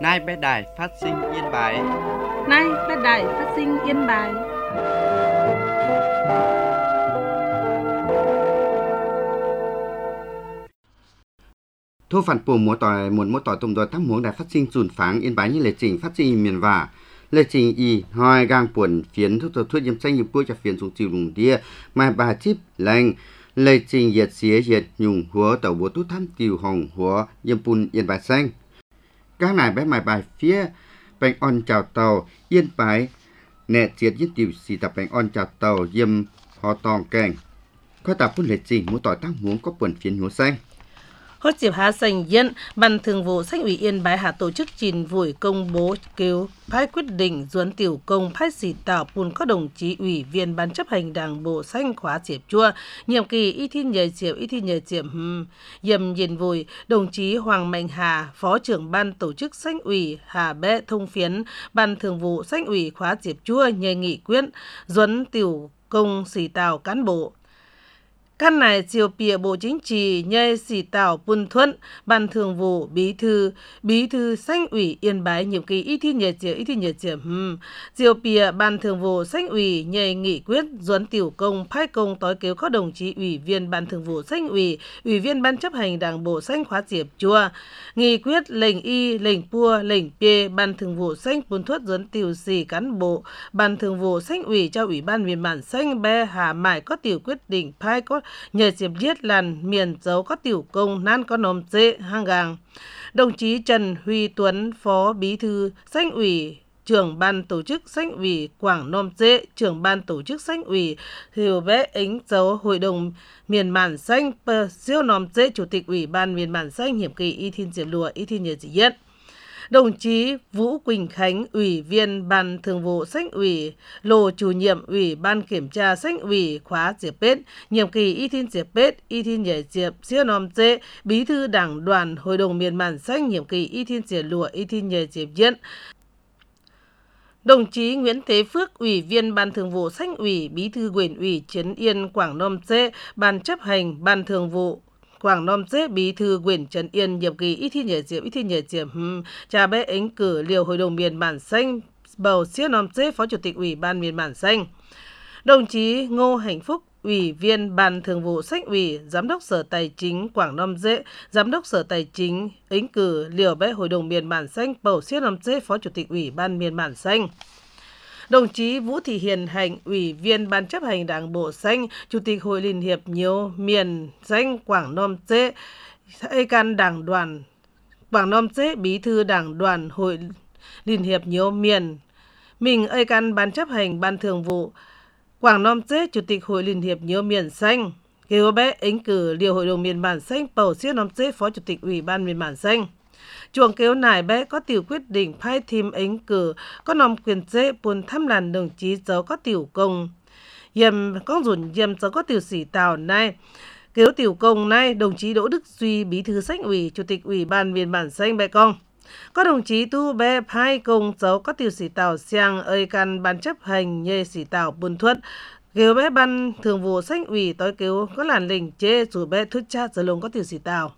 Nay bé đài phát sinh Yên Bái. Nay bé đài phát sinh Yên Bái. Thu phản bù muốn tỏi tùng đòi thăm muốn đài phát sinh dùn pháng Yên Bái như lệ trình phát sinh miền vả. Lệ trình y hoi gang buồn phiến thuốc yếm xanh yếm cua cho phiến xuống chiều lùng đia mà bà chip lành. Lệ trình diệt xía diệt nhung húa tàu bố tút thăm tiều hồng húa yếm bùn Yên Bái xanh. Các nài bé mài bài phía bánh on chào tàu Yên Bái nẹ chiết nhất tiều xì tập bánh on chào tàu yếm họ tòng kèng. Khoa tập phun lệ trình muốn tỏi thăm muốn có buồn phiến húa xanh. Hốt dịp hạ sành yên, Ban Thường vụ Xanh ủy Yên Bái hạ tổ chức trình vùi công bố kêu phái quyết định duẩn tiểu công phái xỉ tạo bùn các đồng chí ủy viên Ban chấp hành Đảng bộ Xanh khóa Diệp Chua, nhiệm kỳ y thi nhờ diệp dầm nhìn vùi đồng chí Hoàng Mạnh Hà, Phó trưởng Ban tổ chức Xanh ủy Hà Bé Thông Phiến, Ban Thường vụ Xanh ủy khóa Diệp Chua nhờ nghị quyết duẩn tiểu công xỉ tạo cán bộ. Căn này chiều bìa Bộ Chính trị nhây xỉ tạo bùn thuận Ban Thường vụ bí thư Xanh ủy Yên Bái nhiệm kỳ y thi nhờ diệp chiều bìa Ban Thường vụ Xanh ủy nhây nghị quyết duẩn tiểu công phái công tối kêu các đồng chí ủy viên Ban Thường vụ Xanh ủy viên Ban chấp hành Đảng bộ Xanh khóa Diệp Chua nghị quyết lệnh y lệnh pua lệnh p Ban Thường vụ Xanh bùn thuận duẩn tiểu xỉ cán bộ Ban Thường vụ Xanh ủy cho Ủy ban Miền Bản Xanh bé Hà Mại có tiểu quyết định phái có nhờ diệp giết làn miền dấu có tiểu công nan có nôm dễ hang gang. Đồng chí Trần Huy Tuấn, Phó Bí thư Xanh ủy, trưởng Ban tổ chức Xanh ủy Quảng Nôm Dễ, trưởng Ban tổ chức Xanh ủy Thiều Bé Ính dấu Hội đồng Miền Bản Xanh siêu nôm dễ Chủ tịch Ủy ban Miền Bản Xanh nhiệm kỳ y thiên diệp lùa y thiên nhờ dị nhất. Đồng chí Vũ Quỳnh Khánh, Ủy viên Ban Thường vụ Xanh ủy, Lô chủ nhiệm Ủy ban Kiểm tra Xanh ủy khóa Diệp Bết, nhiệm kỳ y thiên Diệp Bết, y thiên nhảy Diệp siêu nòm dễ, Bí thư Đảng đoàn Hội đồng Miền Bản Xanh nhiệm kỳ y thiên Diệp lùa y thiên nhảy Diệp Diễn. Đồng chí Nguyễn Thế Phước, Ủy viên Ban Thường vụ Xanh ủy, Bí thư Huyện ủy Trấn Yên Quảng Nôm Dễ, Ban chấp hành Ban Thường vụ Quảng Nôm Dễ, Bí thư huyện Trấn Yên nhiệm kỳ y thi nhờ diệp cha bé ứng cử liều Hội đồng Miền Bản Xanh bầu siêu Nôm Dễ Phó Chủ tịch Ủy ban Miền Bản Xanh. Đồng chí Ngô Hạnh Phúc, Ủy viên Ban Thường vụ Xanh ủy, Giám đốc Sở Tài chính Quảng Nôm Dễ, Giám đốc Sở Tài chính ứng cử liều bé Hội đồng Miền Bản Xanh bầu siêu Nôm Dễ Phó Chủ tịch Ủy ban Miền Bản Xanh. Đồng chí Vũ Thị Hiền Hạnh, Ủy viên Ban chấp hành Đảng bộ Xanh, Chủ tịch Hội Liên hiệp nhiều miền Xanh Quảng Nôm Dễ, can Đảng đoàn Quảng Nôm Dễ, Bí thư Đảng đoàn Hội Liên hiệp nhiều miền mình can Ban chấp hành Ban Thường vụ Quảng Nôm Dễ, Chủ tịch Hội Liên hiệp nhiều miền Xanh, kêu bé ứng cử liều Hội đồng Miền Bản Xanh bầu siêu Nôm Dễ Phó Chủ tịch Ủy ban Miền Bản Xanh. Chuồng kéo nải bé có tiểu quyết định phái thêm ứng cử có nòng quyền dễ buồn thăm làn đồng chí dấu có tiểu công yếm con dùn yếm dấu có tiểu sĩ tào này kéo tiểu công này đồng chí Đỗ Đức Duy, Bí thư Xanh ủy, Chủ tịch Ủy ban Miền Bản Xanh bé con có đồng chí Tu bé phái công dấu có tiểu sĩ tào xiang ơi căn Ban chấp hành nhê sĩ tào buồn thuận kéo bé Ban Thường vụ Xanh ủy tối kéo có làn lình chê dù bé thuyết chat giờ lông có tiểu sĩ tào.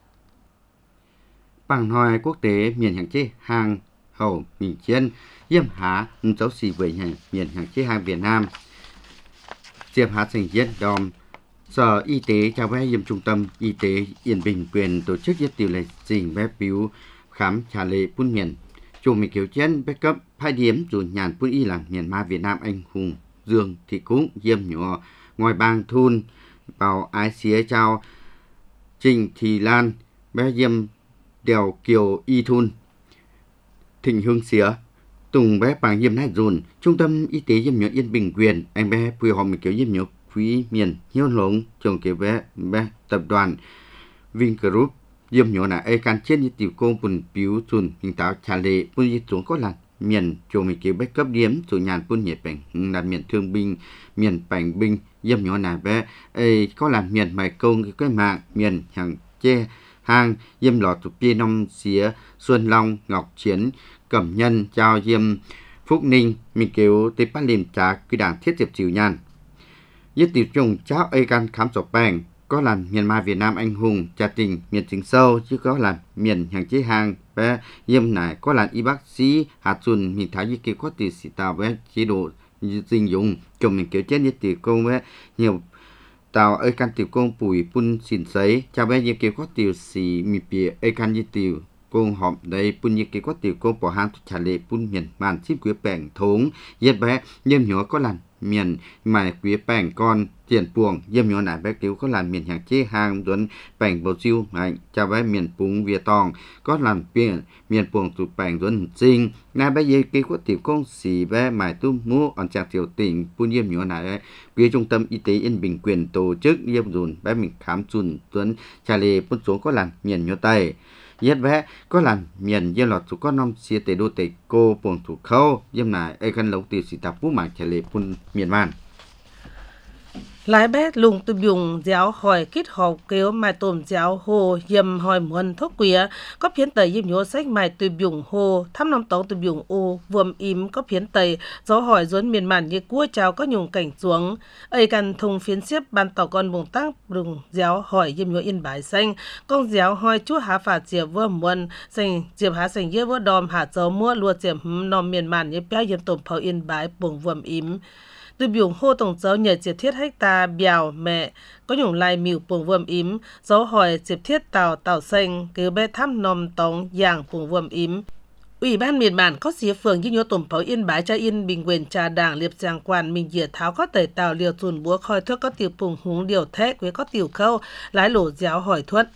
Bằng hỏi quốc tế miền hàng chế hàng hậu miền chiên yếm há dấu xì với miền hàng chế hàng Việt Nam Diệp Há Thành Diễn đòm Sở Y tế chào bé yếm Trung tâm Y tế Yên Bình quyền tổ chức yết tiểu lệ trình bé biếu khám trả lệ bún miền chủ mình kiểu chén bé cấp phai điếm dù nhàn bún y là miền ma Việt Nam anh hùng Dương Thị Cúng yếm nhỏ ngoài bang thun vào ái xía chào Trình Thị Lan bé yếm đèo Kiều Y Thun Thịnh Hương Xía Tùng bé bằng yếm nát dùn Trung tâm Y tế yếm nhỏ Yên Bình quyền anh bé vừa họ mình kiểu yếm nhỏ quý miền hiếu lống chồng kiểu bé tập đoàn Vingroup yếm nhỏ là ai can chết như tiểu công bùn biếu dùn hình táo trả lệ bùn y xuống có là miền chồng mình kiểu bé cấp điếm chủ nhàn bùn nhiệt bệnh là miền thương binh miền bành binh yếm nhỏ là bé ai có là miền mài công cái mạng miền hàng che hang yếm lọ tụ pi nông xía Xuân Long Ngọc Chiến Cẩm Nhân chào yếm Phúc Ninh mình kêu tới bắt liềm trả quy đảng thiết diệp chiều nhan yết tiểu trùng cháu ai can khám sổ bang có là Myanmar Việt Nam anh hùng trà tình miền chính sâu chứ có là miền hàng chế hàng bé yếm này có là y bác sĩ hạt xuân mình thái như kia có từ sĩ tàu bé chế độ dinh dụng chồng mình kiểu chết như từ công bé nhiều tàu ơi can tiểu công bùi pun xỉn sấy cha bé như kia có tiểu sĩ mi bìa ơi can như tiểu công họp đây pun như kia có tiểu công bỏ hàng trả lệ pun miền màn chip quý bèn thống yết bé yếm nhỏ có là miền mài quý bèn con tiền puồng yếm nhỏ này bé cứu có là miền hàng chế hàng tuấn bèn bầu chiêu mạnh cha bé miền pung việt tòng có làm miền puồng tụ bèn tuấn sinh nay bé như kia có tiểu công sĩ bé mài tu mũ on chạc tiểu tỉnh pun yếm nhỏ này quý trung tâm y tế Yên Bình quyền tổ chức yếm dùn bé mình khám chun tuấn trả lệ pun xuống có là miền nhỏ tây yết bé có là miền yếm lọt số có năm xia tề đô tề cô puồng thủ khâu yếm này ai khăn lồng tiêu sĩ tạp vũ mạng trả lệ pun miền man lái bé lùng từ dùng giáo hỏi kít học kéo mai tôm giáo hồ yếm hỏi muôn thốc quía có phiến tây yếm nhớ sách mai từ dùng hồ thăm năm tống từ dùng ô vuông im có phiến tây gió hỏi dốn miền màn như cua chào có nhung cảnh xuống ấy cần thùng phiến xếp ban tàu con bùng tăng lùng giáo hỏi yếm nhớ yên bái xanh con giáo hỏi chúa há phạt diệp vừa muôn xanh diệp há xanh yết vừa đom há gió mua lùa diệp nòm miền màn như béo yếm tôm phao yên bái bùng vuông im từ biểu hô tổng giáo nhờ diệp thiết hecta bèo mẹ có nhung lai miu buồng vuông im giáo hỏi diệp thiết tàu xanh cứ bé thăm nòm tống dạng buồng vuông im Ủy ban miền bản có xía phường như nhớ tổng pháo yên bái cha yên bình quyền trà đảng liệp giang quan mình dìa tháo có tẩy tàu liều tuần búa khoi thước có tiểu phùng húng điều thét với có tiểu khâu lái lỗ giáo hỏi thuận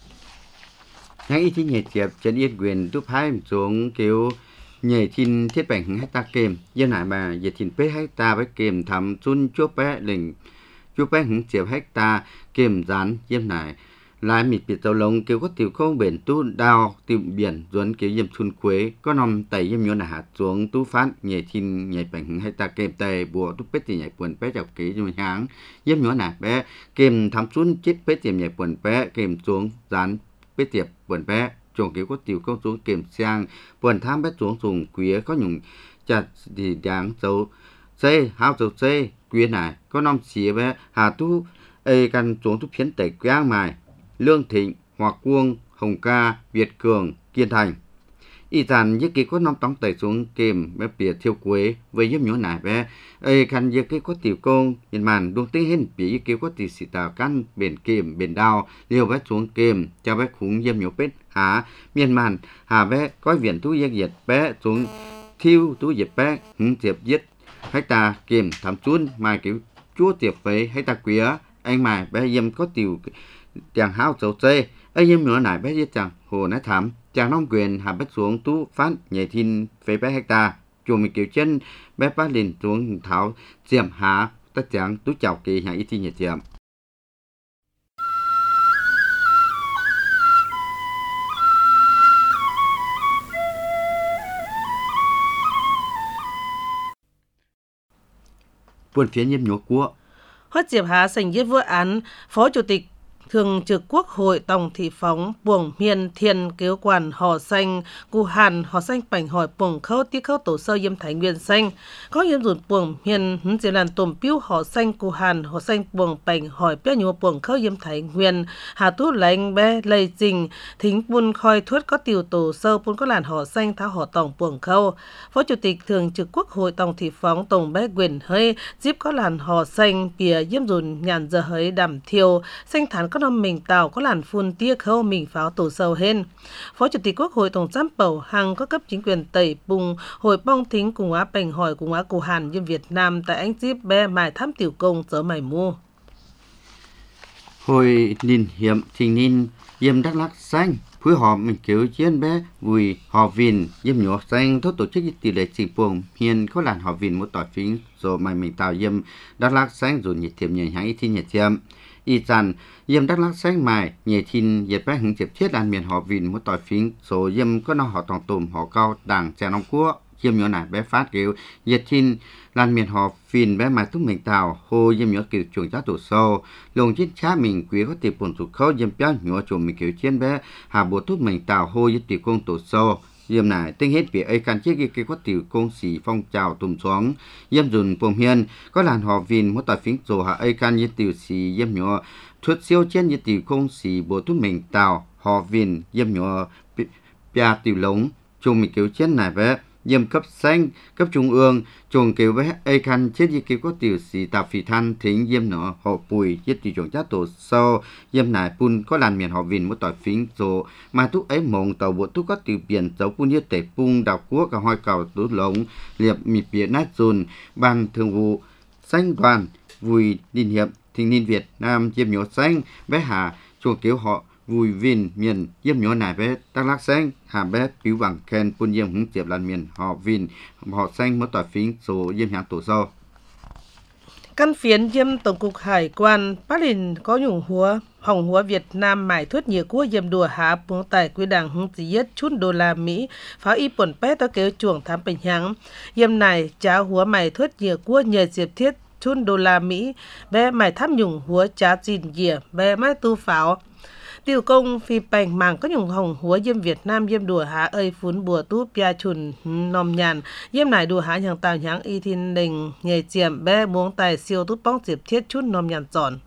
những ý chí nhẹ diệp chân yên quyền giúp hai xuống kiểu nhảy thiên thiết bản hecta kềm dân hải bà về thiên pé hecta với kềm thắm xuân chúa pé lình chúa pé hứng chiều hecta kềm rán dân này lại mịt biệt tàu lông kêu có tiểu không bền tu đào tiểu biển duẩn kiểu yếm xuân quế có nằm tẩy yếm nhớ là hạt xuống tu phát nhảy thiên nhảy bản hứng hecta kềm tề bùa tu pé thì nhảy buồn pé chọc kỹ cho háng yếm nhớ là bé kềm thắm xuân chết pé tiệm nhảy buồn pé kềm xuống rán pé tiệp buồn pé chuồng kiểu có tiểu công xuống kiểm sang buồn tham bé xuống dùng quý có nhung chặt thì đáng dấu xây hao dấu xây quý này có năm xía bé hà tu ê căn xuống tu phiến tẩy quang mài Lương Thịnh Hòa Cuông Hồng Ca Việt Cường Kiên Thành y tàn với cái có năm tống tẩy xuống kềm bé bìa thiêu quế với giúp nhỏ nải bé ê căn với cái có tiểu công nhìn màn đuông tiếng hình bị cái có tiểu sĩ tàu căn bền kềm bền đao liều bé xuống kềm cho bé khủng dâm nhỏ bết há miền màn hà bé có viện tú giết diệt bé xuống thiêu tú diệt bé hứng diệp giết hecta kềm thảm chuôn mà kiểu chúa tiệp với hecta quý anh mài bé dâm có tiểu chàng hao dấu xê ấy dâm nhỏ nải bé giết chàng hồ nái thảm chàng nông quyền hạ bách xuống tú phát nhảy thiên phê bé hecta chùa mình kiểu chân bé phát lên xuống thảo diệm hạ tất chàng tú chào kỳ hạ y thi nhảy diệm buồn phía nhiễm nhúa của Hót diệp há sành yết vua án phó chủ tịch Thường trực Quốc hội Tổng thị phóng buồng miền thiên kéo quản họ xanh cụ hàn họ xanh bảnh hỏi buồng khâu tiết khâu tổ sơ yếm thái nguyên xanh có yếm rụt buồng miền chỉ làn tôm piu họ xanh cụ hàn họ xanh buồng bảnh hỏi bé nhua buồng khâu yếm thái nguyên hà tú lạnh bé lây trình thính bun khoi thuất có tiểu tổ sơ bun có làn họ xanh tháo họ tổng buồng khâu phó chủ tịch Thường trực Quốc hội Tổng thị phóng tổng bé quyền hơi díp có làn họ xanh bìa yếm rụt nhàn giờ hơi đầm thiêu xanh thán có năm mình tàu có làn phun tia khâu mình pháo tổ sâu hên. Phó Chủ tịch Quốc hội Tổng giám Bảo Hằng có cấp chính quyền tẩy bùng hội bong thính cùng á bành hỏi cùng á cổ hàn như Việt Nam tại anh díp bé mài thăm tiểu công giờ mày mua. Hồi nhìn hiểm trình ninh yếm Đắk Lắk xanh phối hợp mình kiểu chiến bé vùi họ vìn yếm nhỏ xanh thốt tổ chức tỷ lệ chỉ buồng hiền có làn họ vìn một tỏi phím rồi mày mình tạo yếm Đắk Lắk xanh rồi nhiệt thiệm nhảy hãng thi nhiệt thiệm y dàn yếm Đắk Lắk xanh mài nhảy thiên nhiệt bé hứng tiệp thiết làn miền họ vìn một tỏi phím rồi yếm có nó họ tòng tùm họ cao đảng chè nông cua yếm nhỏ này bé phát kiểu nhiệt thiên làn miền họ phìn bé mài thúc mình tạo hô yếm nhỏ kiểu chuồng giá tổ sâu lồng chiến chá mình quý có tiệp buồn tụt khâu yếm béo nhỏ chuồng mình kiểu chiến bé hà bộ thúc mình tạo hô yếm tiệp công tổ sâu Diêm này tinh hết việc ấy can chiếc cái quát tiểu công sĩ phong trào tùm xuống diêm dùn bồm hiền có làn họ vin mỗi tỏi phím rồ hạ ấy can như tiểu sĩ diêm nhỏ thuật siêu trên như tiểu công sĩ bộ thuốc mình tàu họ vin diêm nhỏ bia tiểu lống chung mình kiểu trên này với diêm cấp xanh cấp trung ương chuồng kiểu với ấy can chết như kiểu có tiểu sĩ tạp phì than thính diêm nhỏ họ bùi giết tiểu chuồng chát tổ sau diêm này pun có làn miền họ vin mỗi tỏi phím rồ mà thuốc ấy mộng tàu bộ thuốc có tiểu biển dấu pun như tể pung đào quốc cả hoi cầu tút lống liệp mịt biển nát dùn ban thường vụ xanh đoàn vui liên hiệp thanh niên Việt Nam diêm nhỏ xanh bé hà chuồng kiểu họ vui vin miền diêm nhỏ này bé tăng lắc xanh hà bé biểu bằng khen pun diêm hứng tiệp làn miền họ vin họ xanh mỗi tỏi phím số diêm hàng tổ sau Căn phiến diêm Tổng cục Hải quan Bắc Linh có nhung húa hồng húa Việt Nam mải thuyết nhiều của diêm đùa há buông tài quy đảng hung giết chút đô la Mỹ phá y bổn pé tới kéo chuồng thám bình hắng diêm này trả húa mải thuyết nhiều của nhờ diệp thiết chút đô la Mỹ bé mải thám nhung húa trả gìn dìa bé mái tu pháo Tiểu công phi bành màng có nhung hồng húa diêm Việt Nam diêm đùa há ơi phún bùa tú pia chùn nòm nhàn diêm này đùa há nhàng tàu nháng y thiên đình nhảy chiềm bé buông tài siêu tú bóng diệp thiết chút nòm nhàn tròn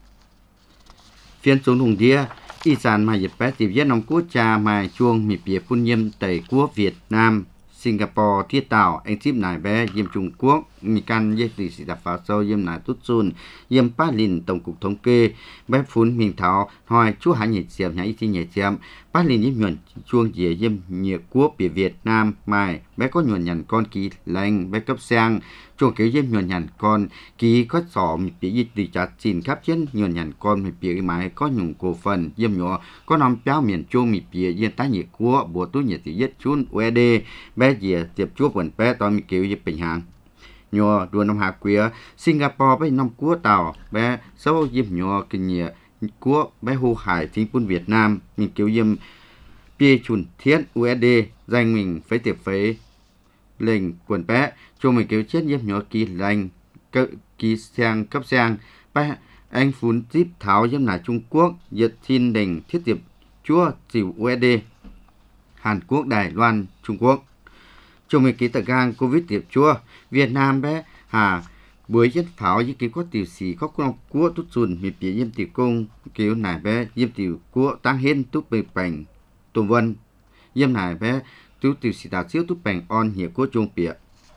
phiên xuống hùng đĩa y sản mà dịp bé dịp viết nông quốc cha mà chuông mì bìa phun nhiêm tẩy quốc Việt Nam Singapore thiết tạo anh ship này bé diêm Trung Quốc mì căn dây tỷ sĩ đạp phá sâu diêm này tốt xuân diêm Bắc Linh tổng cục thống kê bé phun mình thảo hỏi chú hãy nhảy chiếm nhảy thi nhảy chiếm Bắc Linh diêm nhuận chuông dĩa diêm nhiệt quốc bìa Việt Nam mai bé có nhuận nhằn con ký lành bé cấp sang chuông kiểu diêm nhuận nhằn con ký có sỏ mì bìa dịch tỷ chặt xin khắp trên nhuận nhằn con mì bìa máy có nhung cổ phần diêm nhỏ có nằm béo miền chuông mì bìa diêm tá nhiệt quốc bộ tú nhiệt tỷ giết chun USD bé dĩa tiệp chúa quần bé to mì kiểu diệp bình hàng nhỏ đua năm hạ quía Singapore với năm cua tàu bé sâu diêm nhỏ kinh nhẹ cua bé hô hải chính quân Việt Nam mình kiểu diêm bia chun thiết USD danh mình phải tiệp phải lệnh quần bé cho mình kiểu chết diêm nhỏ kỳ lành kỳ sang cấp sang bé anh phun tiếp tháo diêm là Trung Quốc Nhật Thiên Đình thiết tiệp chúa chịu USD Hàn Quốc Đài Loan Trung Quốc cho mình ký tờ gang Covid tiệp chua Việt Nam bé hà buổi chất pháo với cái có tiểu sĩ có con cua tút xuân miệt biển diêm tiểu công kiểu này bé diêm tiểu cua tăng hên tút bề bành tùng vân diêm này bé tút tiểu sĩ đào xíu tút bành on hiệu của trung bịa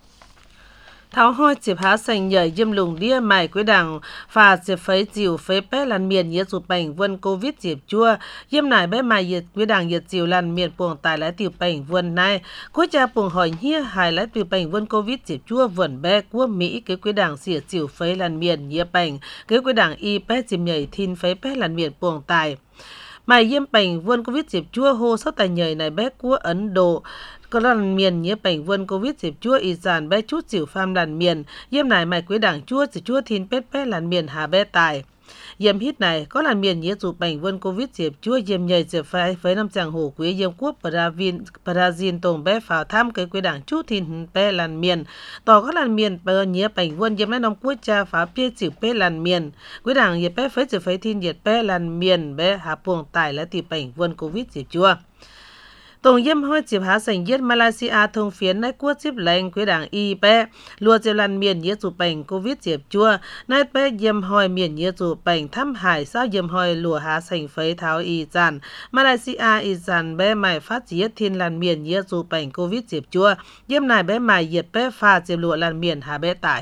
tháo hoi dịp há sành nhảy diêm lùng đĩa mải quý đảng phà dịp phấy chiều phấy bé làn miền nhiệt sụp bành vân Covid dịp chua diêm nải bé mải nhiệt quý đảng nhiệt chiều làn miền buồng tài lái tiểu bành vân này cuối cha buồng hỏi hia hài lái tiểu bành vân Covid dịp chua vần bé của Mỹ cái quý đảng xỉa chiều phấy làn miền nhiệt bành cái quý đảng y bé dịp nhảy thin phấy bé làn miền buồng tài mải diêm bành vân Covid dịp chua hô sắp tài nhảy này bé của Ấn Độ có làn miền nhớ bành vân Covid dịp chua y sản bé chút xỉu pham làn miền diêm này mày quý đảng chua chỉ chua thin pét bé làn miền hà bé tài diêm hít này có làn miền nhớ dụ bành vân Covid dịp chua diêm nhảy dịp phái với năm chàng hổ quý diêm quốc Brazil tổng bé phào tham cái quý đảng chút thin bé làn miền tỏ có làn miền bờ nhớ bành vân diêm nói năm quốc cha phá bia chịu bé làn miền quý đảng nhiệt bé phái dịp phái thin nhiệt bé làn miền bé hà buồng tài là tỷ bành vân Covid dịp chua tổng diêm hoi dịp há sành giết Malaysia thông phiến nái quốc dịp lệnh quý đảng y bé lùa dịp làn miền nhiệt dụ bành Covid dịp chua nái bé diêm hoi miền nhiệt dụ bành thăm hải sao diêm hoi lùa há sành phấy tháo y dàn Malaysia y dàn bé mải phát giết thiên làn miền nhiệt dụ bành Covid dịp chua diêm này bé mải nhiệt bé pha dịp lùa làn miền hà bé tải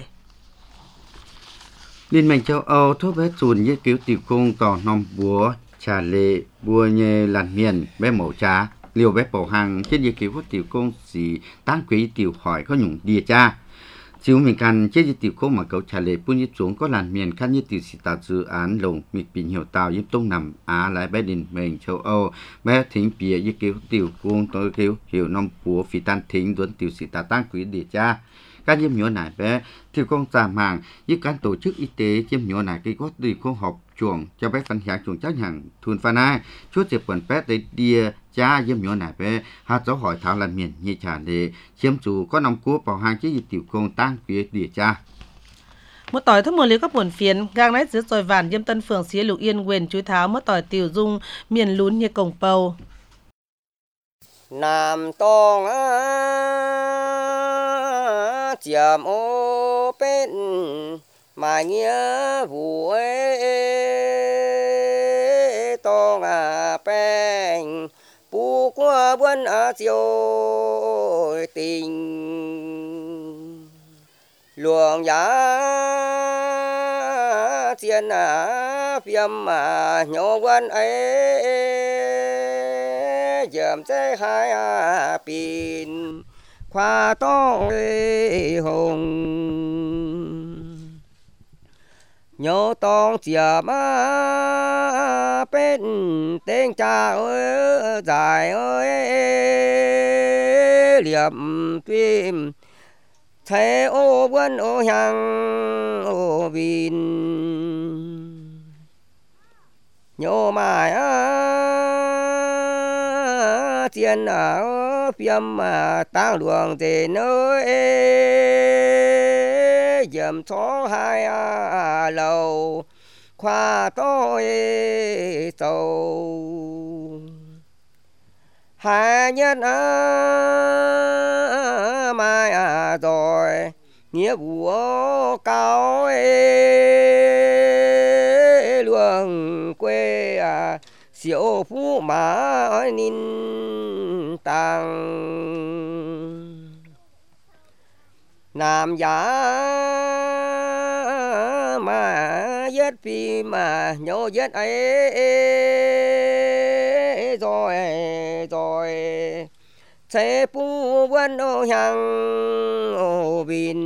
Liên minh châu Âu thúc bé chùn như cứu tiểu công tỏ nòng búa trà lệ bùa nhẹ làn miền bé mẫu trá liều bé bổ hàng trên địa cứu có tiểu công sĩ tăng quý tiểu hỏi có nhung địa cha chiếu mình căn trên địa tiểu công mà cậu trả lời phun nhiệt xuống có làn miền khăn như tiểu sĩ tạo dự án lồng mịt bình hiệu tàu giúp tông nằm Á lại bé đình mình châu Âu bé thính bìa như cứu tiểu công tôi cứu hiểu năm búa phi tan thính tuấn tiểu sĩ tạo tăng quý địa cha các diêm nhỏ này bé tiểu công giảm hàng với các tổ chức y tế diêm nhỏ này cái có tiểu công học chuồng cho bé phân享chuồng chắc hàng thun phan ai chút dịp quần bé để đi cha diêm nhỏ này bé hạt giáo hỏi thảo làn miền như trả để chiếm chủ có nòng cua vào hàng chế tiểu công tăng phía địa cha một tỏi thấp một liều các buồn phiền gang nét dưới dòi vàn diêm tân phường xía lục yên quyền chuối tháo một tỏi tiểu dung miền lún như cổng pâu Nam tông chiếm ô bên mà nghĩa vụ ấy tông bên bu qua buôn chiều tình luồng giá chiến phiêm mà nhỏ quân ấy dầm chế hai pin khoa to hồng nhớ tông chiếm bên tên cha ơi dài ơi liệm phim thế ô quân ô hàng ô vin nhớ mãi tiền phiêm mà tăng luồng thì nơi dầm chó hai lầu khoa tôi tàu hai nhân mai rồi nghĩa vụ cao luồng quê siêu phú mà nín tăng nam giá mà giết phi mà nhớ giết ấy rồi thế phú quân ô hàng ô bình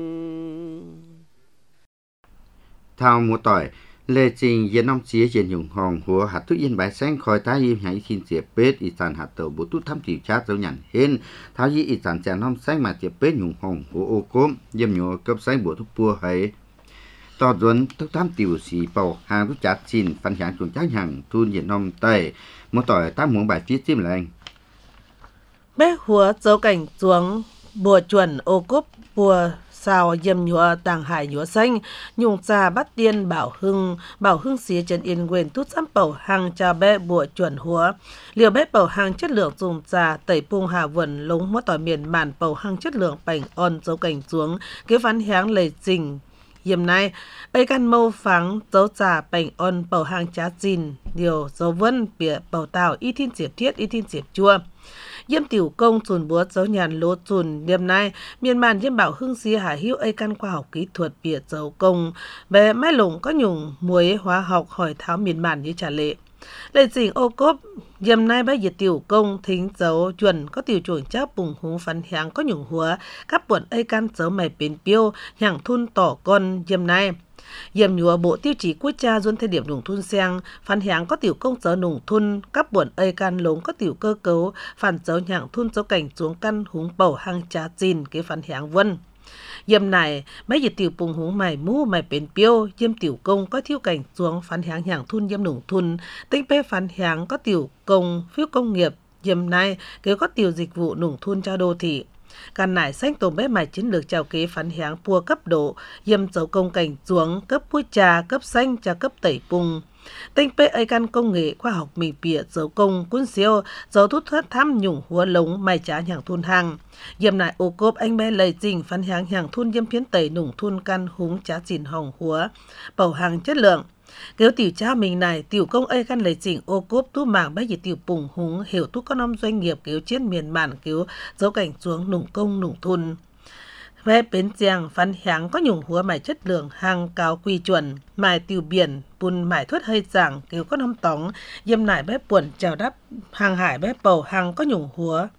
thao một tỏi lê trình yên ông chia diện dùng hòn hùa hạt thuốc yên bãi xanh khói tá im hãy xin tiệp bết ý sản hạt tàu bố tút thăm tiểu chát dấu nhằn hên tháo yi ý sản chàn hôm xanh mà tiệp bết dùng hòn hùa ô cốm yếm nhổ cấp xanh bố thuốc bua hay tỏ duẩn thức thăm tiểu sĩ bầu hàng thuốc chát xin phân享chuồng chắc hàng thun diện hôm tây một tỏi tá muốn bài viết chim lành bé hùa dấu cảnh xuống bùa chuẩn ô cốp bùa sao yếm nhúa tàng hải nhúa xanh nhung trà bắt tiên bảo hưng xía chân yên quên tút xăm bầu hàng cha bé bùa chuẩn húa liều bé bầu hàng chất lượng dùng trà tẩy pung hà vườn lúng mất tỏi miền bản bầu hàng chất lượng bành on dấu cảnh xuống kế phán háng lầy trình Hiểm nay, ấy căn mâu phẳng dấu trà bành on bầu hàng trá dìn, điều dấu vân bịa bầu tàu y thiên diệp thiết y thiên diệp chua. Yếm tiểu công chùn búa dấu nhàn lô chùn đêm nay, miền màn yếm bảo hưng xí hà hữu ấy căn khoa học kỹ thuật bịa dấu công. Bé mai lủng có nhung muối hóa học hỏi tháo miền màn như trả lệ. Lệ dình ô cốp, yếm nay bác diệt tiểu công thính dấu chuẩn có tiểu chuồng chắc bùng húng phán h향 có nhung húa, các buồn ấy căn dấu mày bến piêu, h향 thun tỏ con yếm nay. Yếm nhúa bộ tiêu chí quốc gia duân thời điểm nùng thun sang, phán h향 có tiểu công dấu nùng thun, các buồn ấy căn lống có tiểu cơ cấu, phản dấu h향 thun dấu cảnh xuống căn húng bầu hang trá dìn cái phán h향 vân. Yếm này, mấy dịch tiểu bùng húng mày mũ mày bến piêu, yếm tiểu công có thiêu cảnh xuống phán h향 thun yếm nùng thun, tinh bê phán h향 có tiểu công phiếu công nghiệp, yếm này kêu có tiểu dịch vụ nùng thun cho đô thị. Căn nải xanh tổ bé mày chiến lược chào kế phán h향 pua cấp độ, yếm dấu công cảnh xuống cấp pui trà, cấp xanh trà cấp tẩy bùng. Tinh bê ấy căn công nghệ khoa học mì bịa dấu công cuốn siêu dấu thút thất thăm nhung húa lống mày trá h향 thun hàng. Yếm nại ô cốp anh bé lầy dình phán h향 thun yếm phiến tẩy nùng thun căn húng trá dìn hồng húa, bầu hàng chất lượng. Nếu tiểu cha mình này tiểu công ấy căn lấy chỉnh ô cốp tú mảng bách gì tiểu bùng húng hiểu tú có năm doanh nghiệp cứu chết miền bản cứu dấu cảnh xuống nùng công nùng thun. Về bến giang phán h향 có nhung húa mải chất lượng hàng cao quy chuẩn, mải tiểu biển bùn mải thuất hơi giảng cứu có năm tóng, yếm nải bé buồn chào đắp hàng hải bé bầu hàng có nhung húa.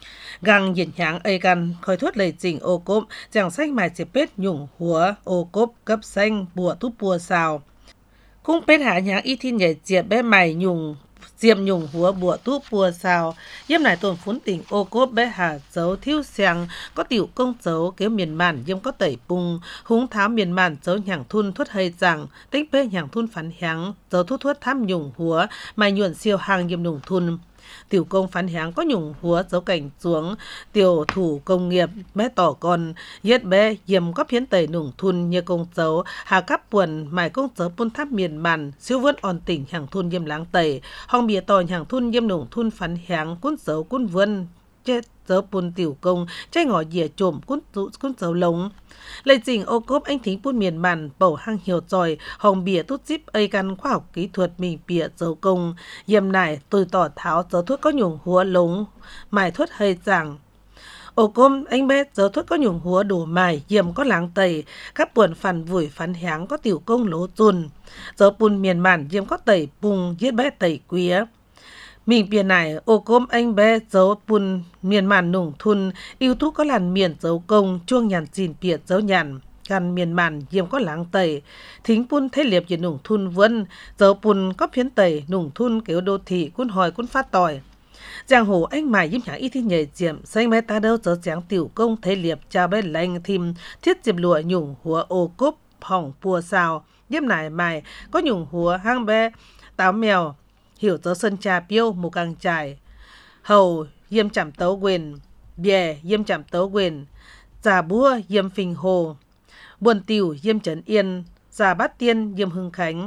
Găng nhiệt h향 ấy căn khói thuốc lầy chỉnh ô cốp giảng sách mải chế bết nhung húa ô cốp cấp xanh bùa tú bùa xào. Cũng bết hạ h향 y thiên nhảy diệp bé mày nhung diệp nhung húa bùa tú bùa xào. Yếm nải tồn phún tỉnh ô cốp bé hạ dấu thiếu xàng có tiểu công dấu kéo miền màn yếm có tẩy bung húng tháo miền màn dấu h향 thun thuất hơi rằng tích bê h향 thun phán h향 dấu thuất tham nhung húa mày nhuận siêu hàng yếm nùng thun. Tiểu công phán háng có nhung húa dấu cảnh xuống tiểu thủ công nghiệp bé tỏ con yết bé yếm có phiến tẩy nủng thun như công dấu hà cắp buồn mài công dấu bôn tháp miền bản siêu vớt on tỉnh hàng thun yếm láng tẩy hong bìa tò hàng thun yếm nủng thun phán háng cún dấu cún vươn chết dấu bôn tiểu công trái ngỏ dìa trộm cún dấu lống lệ trình ô cốp anh thính bôn miền bản bầu hang hiểu giỏi hồng bìa tút zip ây căn khoa học kỹ thuật mình bìa dấu công yếm nải tôi tỏ tháo dấu thuốc có nhung húa lống mài thuốc hơi giảng ô côm anh bé dấu thuốc có nhung húa đổ mài yếm có láng tẩy các buồn phản vùi phán háng có tiểu công lố chun dấu bôn miền bản yếm có tẩy bùng giết bé tẩy quía mình bìa này ô côm anh bé dấu bùn miền màn nủng thun yêu thúc có làn miền dấu công chuông nhàn chìn bìa dấu nhàn căn miền màn yếm có láng tẩy thính bùn thế liệp về nủng thun vân dấu bùn có phiến tẩy nủng thun kiểu đô thị cún hỏi cún phát tỏi giang hồ anh mài yếm nhã y thi nhảy diệm xanh bé ta đâu dấu dáng tiểu công thế liệp chào bé lành thìm thiết diệp lụa nhung húa ô cốp hỏng pua xào yếm nải mài có nhung húa hang bé táo mèo hiểu dấu sân trà piêu mù càng trải hầu yếm chạm tấu quyền bè yếm chạm tấu quyền già búa yếm phình hồ buồn tiểu yếm trấn yên già bát tiên yếm hưng khánh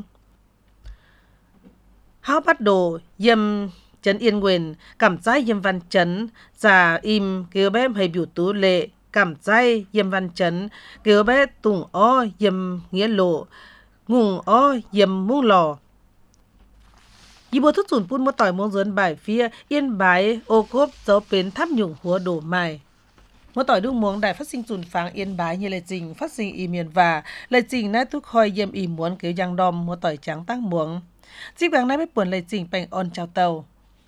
háo bắt đồ yếm trấn yên quyền cảm trái yếm văn trấn già im kêu bé hay biểu tú lệ cảm trái yếm văn trấn kêu bé tùng o yếm nghĩa lộ ngùng o yếm muông lò y bố thức dùn pun một tỏi mông dấn bài phía yên bái ô cốp dấu bến tháp nhung húa đổ mài một tỏi đung muống đài phát sinh dùn pháng yên bái như lệ trình phát sinh y miền và lệ trình nát thúc khoi yếm y muốn kéo giang đom một tỏi trắng tăng muống dịp vàng nay bếp buồn lệ trình bành on chào tàu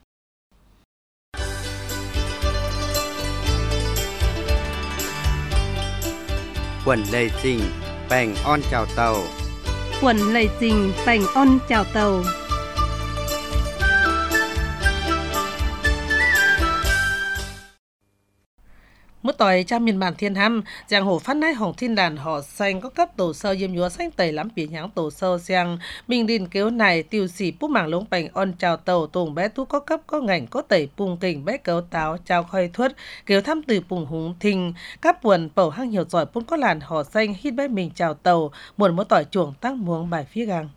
quần lệ trình bành on chào tàu quần lệ trình bành on chào tàu Mất tỏi trong miền bản thiên hăm, giang hồ phát nái hồng thiên đàn họ xanh có cấp tổ sơ yếm nhúa xanh tẩy lắm biển nháng tổ sơ giang mình đình kéo này tiêu xỉ bút mảng lống bành on chào tàu tùng bé thu có cấp có ngành có tẩy bùng kình bé kéo táo chào khoi thuất kéo thăm từ bùng húng thình các buồn bầu hang hiểu giỏi bún có làn họ xanh hít bé mình chào tàu buồn mất tỏi chuồng tăng muống bài phía gang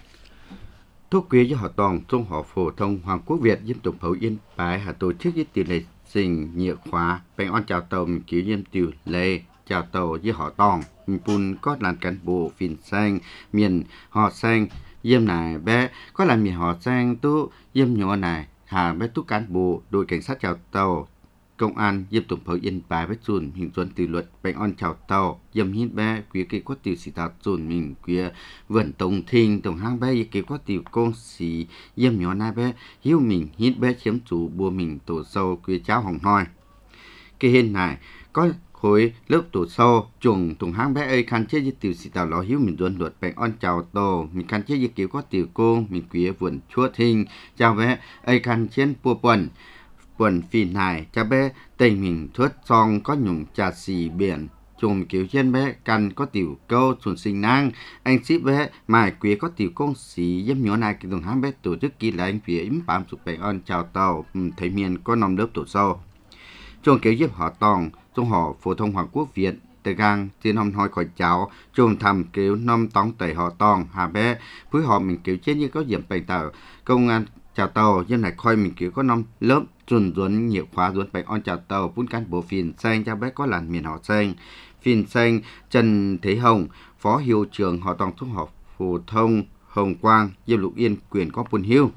thuốc quý với họ tòng trung họ phổ thông Hoàng Quốc Việt diêm tổng phấu yên bái hà tổ chức với tỷ lệ sinh nhựa khóa bành on chào tàu mình cứu diêm tiểu lệ chào tàu với họ tòng mình pun có làn cán bộ phìn xanh miền họ xanh diêm này bé có làn miền họ xanh tu diêm nhỏ này hà bé tu cán bộ đội cảnh sát chào tàu công an diêm tổng phấu yên bái với chuẩn hình tuần từ luật bành on chào tàu diêm hít bé quý cái quát tiểu sĩ tạt chuẩn mình quý vườn tổng thình tổng hang bé cái quát tiểu công sĩ diêm nhỏ này bé hiếu mình hít bé chiếm chủ bùa mình tổ sâu quý cháu hồng hoi cái hình này có khối lớp tổ sâu chuồng tổng hang bé ơi khăn chế với tiểu sĩ tạt lò hiếu mình tuần luật bành on chào tàu mình khăn chế với kiểu quát tiểu công mình quý vườn chúa thình chào bé ơi khăn trên bùa quần quần phìn này cha bé tình mình thuyết xong có nhung trà xì biển chùm kiểu trên bé căn có tiểu câu chuẩn sinh năng anh ship bé mài quý có tiểu công sĩ giúp nhỏ này cái đồng hang bé tổ chức kỳ là anh phía im bám sụp bè on chào tàu thấy miền có nằm lớp tổ sâu chùm kiểu giúp họ tòng trong họ phổ thông Hoàng Quốc Việt tờ gang trên hôm hỏi khỏi cháu chùm thầm kiểu năm tóng tẩy họ tòng hà bé với họ mình kiểu trên như có điểm bày tờ công an chào tàu dân này coi mình kiểu có năm lớp chuẩn duẩn nhiều khóa duẩn bạch on chào tàu phun cán bộ phìn xanh cho bé có làn miền họ xanh phìn xanh Trần Thế Hồng phó hiệu trưởng họ tòng trung học phổ thông Hồng Quang diêm Lục Yên quyền có phun hiu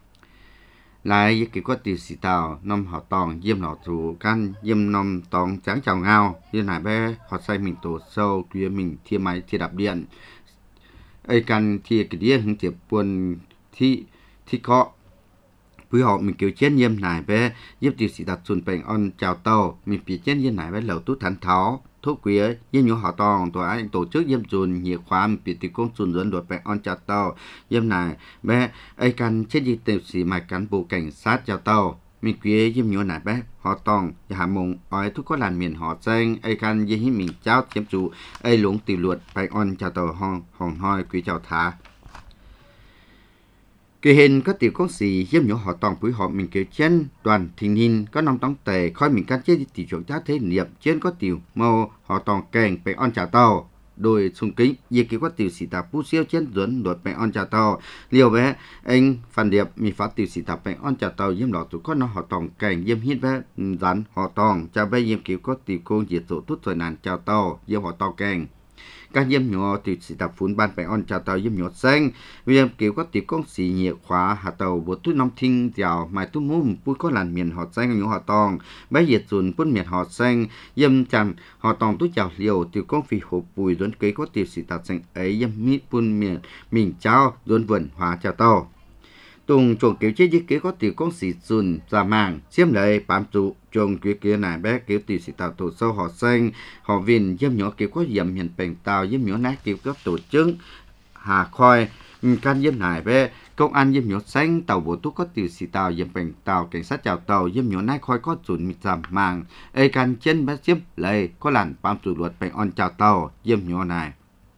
lại cái có tiểu sĩ tàu năm họ tòng diêm họ chủ căn diêm năm tòng trắng chào ngao như này bé họ xanh mình tổ sâu kia mình thiên máy thiên đạp điện ấy căn thì cái đĩa hướng tiệp buồn thì có với họ mình kiểu chết nhiêm này bé giúp tiểu sĩ đặt chuẩn bệnh on chào tàu mình bị chết nhiêm này bé lẩu tút thắn tháo thuốc quý nhiêm nhỏ họ tòng tổ anh tổ chức nhiêm chuẩn nhiều khóa mình bị tiểu công chuẩn dẫn đột bệnh on chào tàu nhiêm này bé ai căn chết gì tiểu sĩ mà cán bộ cảnh sát chào tàu mình quý nhiêm nhỏ này bé họ tòng và hạ mông ói thuốc có làn miền họ xanh ai căn như hiếm mình cháo chiếm chủ ai lúng tiểu luật bệnh on chào tàu hòn hoi quý chào thả Kỳ hình có tiểu công sĩ giếm nhỏ họ toàn phối hợp mình kiểu chân đoàn thanh niên có năm tống tề khói mình can chế tỷ trọng giá thế niệm trên có tiểu màu họ toàn kèn phải on trả tàu đôi xung kính dì kiểu có tiểu sĩ tạp bút siêu trên dẫn đột phải on trả tàu liều bé anh phản điệp mình phát tiểu sĩ tạp phải on trả tàu giếm lọ tụi con nó họ toàn kèn giếm hít bé rắn họ toàn cha bé giếm kiểu có tiểu công diệt tổ tút rồi nàn trả tàu giếm họ toàn kèn các diêm nhỏ từ sĩ tập phun ban phải on chào tàu diêm nhỏ xanh vì kiểu có tiểu công sĩ nhiệt khóa hạ tàu bộ túi nông thinh dạo mai túi mũ bút có làn miền họ xanh nhỏ họ tòng bé diệt dùn bút miền họ xanh diêm chẳng họ tòng túi chào liều tiểu công phi hộp bùi đốn kế có tiểu sĩ tập xanh ấy diêm mít bún miền mình trao đốn vườn hóa chào tàu tùng chuồng kiểu chế kế có tiểu công sĩ dùn ra màng xiêm lấy bám trụ chuồng kiểu này bé kiểu tiểu sĩ tạo tổ sâu họ xanh họ vìn diêm nhỏ kiểu có diệm hiện bền tàu diêm nhỏ nát kiểu có tổ chức hà khoi can diêm này bé công an diêm nhỏ xanh tàu bộ túc có tiểu sĩ tàu diệm bền tàu cảnh sát chào tàu diêm nhỏ nát khoi có dùn giảm màng ấy can chân bé xiêm lấy có làn bám trụ luật bền on chào tàu diêm nhỏ này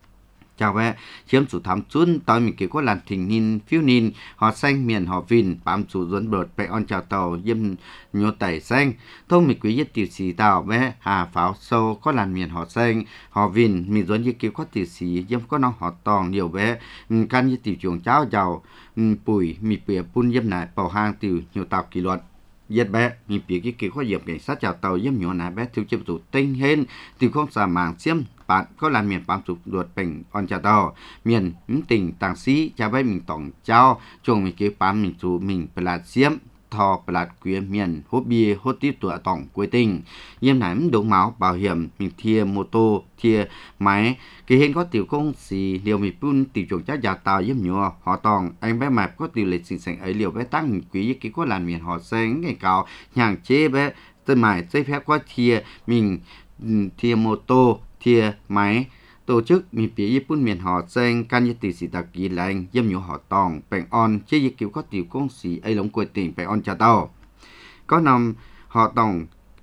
chào bé chiếm chủ thám chun tao mình kiểu có làn thình nín phiêu nín họ xanh miền họ vìn bám chủ dẫn bợt bé on chào tàu diêm nhô tẩy xanh thông mình quý nhất tiểu sĩ tàu bé hà pháo sâu có làn miền họ xanh họ vìn mình dẫn như kiểu có tiểu sĩ diêm có nó họ tòng nhiều bé can như tiểu chuồng cháo giàu bùi mì bìa pun diêm này bảo hang tiểu nhiều tàu kỷ luật giết bé mình biết cái có diệp cảnh sát chào tàu diêm nhỏ này bé thiếu chiếm chủ tinh hên từ không xả màng xiêm bạn có làm miền bám chụp ruột bình on chào tàu miền tỉnh tàng sĩ cha bé mình tổng trao chuồng mình kế bám mình chủ mình phải là xiêm thò phải là quyền miền hốt bia hốt tiếp tuổi tổng quê tình diêm này đổ máu bảo hiểm mình thia mô tô thia máy cái hiện có tiểu công xì liều mình pun tiểu chuồng chắc già tàu diêm nhỏ họ tòng anh bé mạp có tiểu lịch sinh sành ấy liều bé tăng mình quý cái có làm miền họ xanh ngày cao nhàng chế bé tên mải giấy phép có thia mình thia mô tô thia máy tổ chức mình phíaญี่ปุ่นmiền họ xanh can như từ sĩ tạc kỳ lành diêm nhỏ họ tòng bèn on chế như kiểu có tiểu công sĩ ấy lống quê tỉnh bèn on trả tàu có nằm họ tòng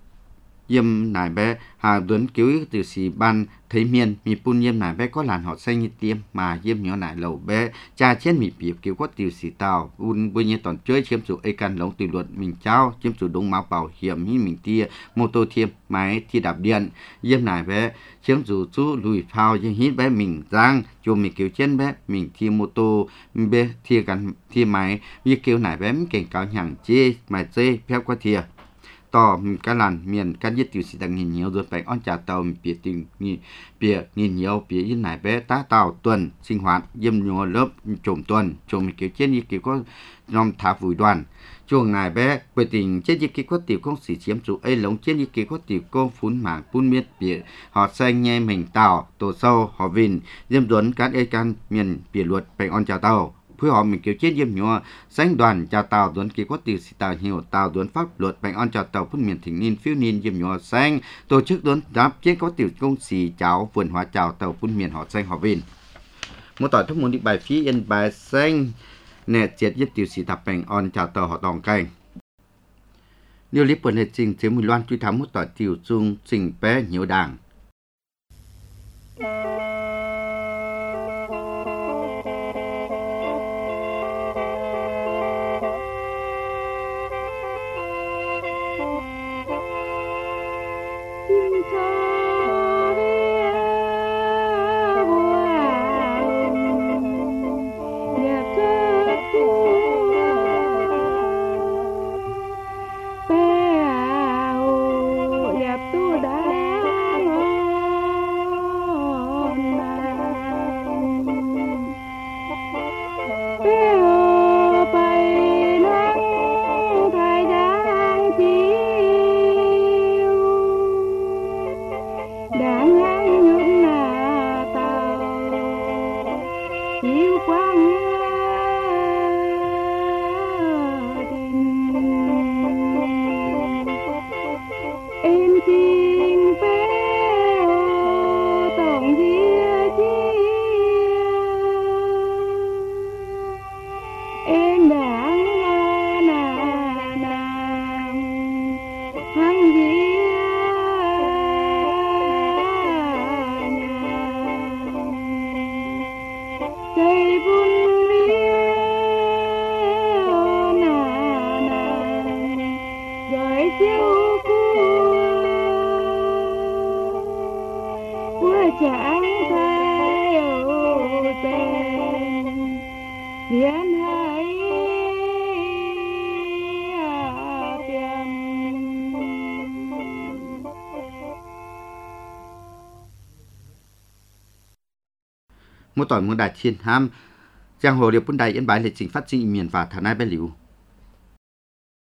diêm nải bé hà tuấn cứu từ sĩ ban thấy miền mi pun diêm nải bé có làn họ xanh như tiêm mà diêm nhỏ nải lầu bé cha trên mi phía cứu có từ sĩ tàu un bây nhiêu toàn chơi chiếm chủ ấy can lống từ luật mình trao chiếm chủ đông máu bảo hiểm như mình tia mô tô thiêm máy thi đạp điện diêm nải bé chiếm chủ chú lùi phao như hít bé mình giang cho mình cứu trên bé mình thi mô tô bé thiกันthi máy như cứu nải bé mình cảnh cáo nhàng chê mà chê phép qua thìaต่อการลันเมียนการยึดติวสิตังเงียวโดยไปอ้อนจ่าเตาเปียติงนี่เปียเงียวเปียยินไหนเปตาเตาตวนสิงหวานเยี่ยมโยเลิบโจมตวนโจมเกี่ยวเช่นยี่เกี่ยวก็นอมถาฝุ่ยดวนช่วงไงเปเปียติงเช่นยี่เกี่ยวก็ติวของสีเฉียมจุไอหลงเช่นยี่เกี่ยวก็ติวก็ฟุ้นหมางปุ้นเมียดเปียหอดแซงแง่เหม่งเตาโตโซหอวินเยี่ยมดวนการไอการเมียนเปียหลวดไปอ้อนจ่าเตาเพื่อhọ mình kiểu chết diêm nhỏ sánh đoàn chào tàu tuấn kỳ có từ tàu nhiều tàu tuấn pháp luật bành on chào tàu phun miền thỉnh niên phiêu niên diêm nhỏ xanh tổ chức tuấn đáp chết có tiểu công xì cháo vườn hóa chào tàu phun miền họ xanh họ vin một tỏi thúc muốn đi bài phí yên bài xanh nè chết nhất tiểu sĩ tập bành on chào tàu họ tòng canh điều lý bẩn hệ trình thiếu mùi loan truy thám một tỏi tiểu dung trình bé nhiều đảng Hãy subscribe cho kênh Ghiền Mì Gõ để không bỏ lỡ Viên hãy tiền một tỏi muốn đại thiên ham giang hồ điệp bún đại yên bái lịch trình phát sinh miền và thả nai bên liu